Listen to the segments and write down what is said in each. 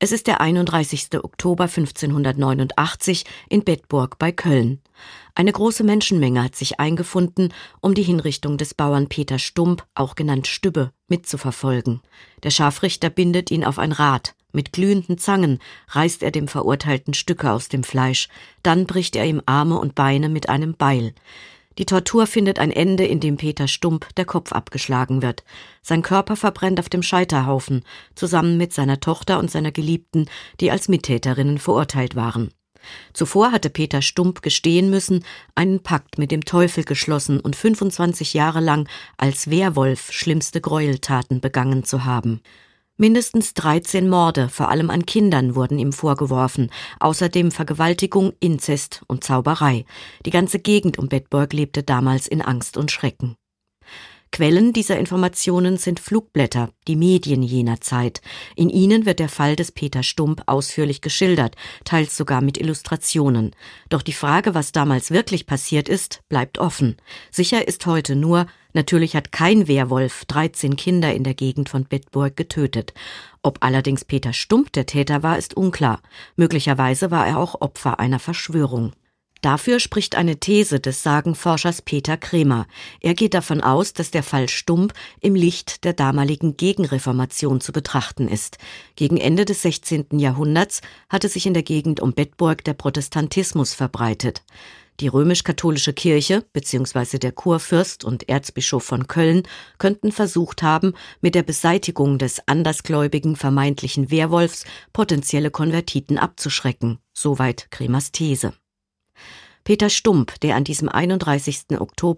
Es ist der 31. Oktober 1589 in Bedburg bei Köln. Eine große Menschenmenge hat sich eingefunden, um die Hinrichtung des Bauern Peter Stump, auch genannt Stübbe, mitzuverfolgen. Der Scharfrichter bindet ihn auf ein Rad. Mit glühenden Zangen reißt er dem Verurteilten Stücke aus dem Fleisch. Dann bricht er ihm Arme und Beine mit einem Beil. Die Tortur findet ein Ende, in dem Peter Stump der Kopf abgeschlagen wird. Sein Körper verbrennt auf dem Scheiterhaufen, zusammen mit seiner Tochter und seiner Geliebten, die als Mittäterinnen verurteilt waren. Zuvor hatte Peter Stump gestehen müssen, einen Pakt mit dem Teufel geschlossen und 25 Jahre lang als Werwolf schlimmste Gräueltaten begangen zu haben. Mindestens 13 Morde, vor allem an Kindern, wurden ihm vorgeworfen, außerdem Vergewaltigung, Inzest und Zauberei. Die ganze Gegend um Bedburg lebte damals in Angst und Schrecken. Quellen dieser Informationen sind Flugblätter, die Medien jener Zeit. In ihnen wird der Fall des Peter Stump ausführlich geschildert, teils sogar mit Illustrationen. Doch die Frage, was damals wirklich passiert ist, bleibt offen. Sicher ist heute nur, natürlich hat kein Werwolf 13 Kinder in der Gegend von Bedburg getötet. Ob allerdings Peter Stump der Täter war, ist unklar. Möglicherweise war er auch Opfer einer Verschwörung. Dafür spricht eine These des Sagenforschers Peter Kremer. Er geht davon aus, dass der Fall Stump im Licht der damaligen Gegenreformation zu betrachten ist. Gegen Ende des 16. Jahrhunderts hatte sich in der Gegend um Bedburg der Protestantismus verbreitet. Die römisch-katholische Kirche bzw. der Kurfürst und Erzbischof von Köln könnten versucht haben, mit der Beseitigung des andersgläubigen vermeintlichen Werwolfs potenzielle Konvertiten abzuschrecken. Soweit Kremers These. Peter Stump, der an diesem 31. Oktober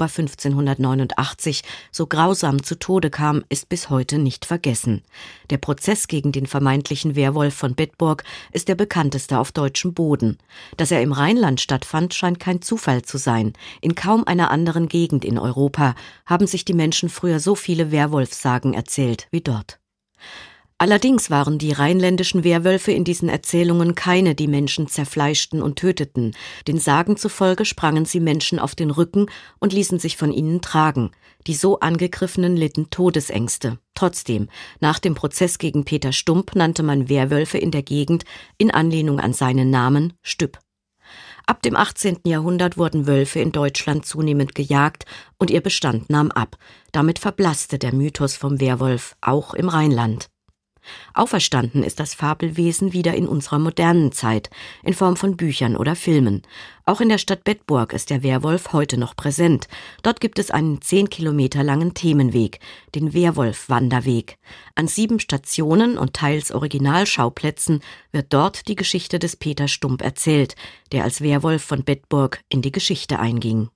1589 so grausam zu Tode kam, ist bis heute nicht vergessen. Der Prozess gegen den vermeintlichen Werwolf von Bedburg ist der bekannteste auf deutschem Boden. Dass er im Rheinland stattfand, scheint kein Zufall zu sein. In kaum einer anderen Gegend in Europa haben sich die Menschen früher so viele Werwolfssagen erzählt wie dort. Allerdings waren die rheinländischen Werwölfe in diesen Erzählungen keine, die Menschen zerfleischten und töteten. Den Sagen zufolge sprangen sie Menschen auf den Rücken und ließen sich von ihnen tragen. Die so Angegriffenen litten Todesängste. Trotzdem, nach dem Prozess gegen Peter Stump nannte man Werwölfe in der Gegend in Anlehnung an seinen Namen Stüpp. Ab dem 18. Jahrhundert wurden Wölfe in Deutschland zunehmend gejagt und ihr Bestand nahm ab. Damit verblasste der Mythos vom Werwolf, auch im Rheinland. Auferstanden ist das Fabelwesen wieder in unserer modernen Zeit, in Form von Büchern oder Filmen. Auch in der Stadt Bedburg ist der Werwolf heute noch präsent. Dort gibt es einen 10 Kilometer langen Themenweg, den Werwolf-Wanderweg. An 7 Stationen und teils Originalschauplätzen wird dort die Geschichte des Peter Stump erzählt, der als Werwolf von Bedburg in die Geschichte einging.